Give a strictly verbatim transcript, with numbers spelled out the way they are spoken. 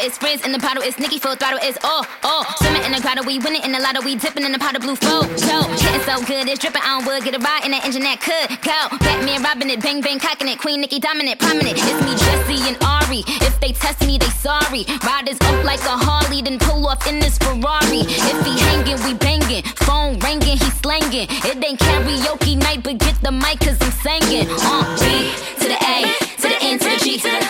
it's Frizz in the bottle, it's Nicki full throttle, it's oh, oh. Swimming in the grotto, we winning in the lotto, we dipping in the pot of blue flow. So, getting so good, it's dripping on wood, get a ride in that engine that could go. Batman robbing it, bang bang cocking it, Queen Nicki dominant, prominent. It's me, Jesse and Ari. If they test me, they sorry. Riders up like a Harley, then pull off in this Ferrari. If he hanging, we banging. Phone ringing, he slanging. It ain't karaoke night, but get the mic 'cause I'm singing. Uh, B to the A, to the N, to the G, to the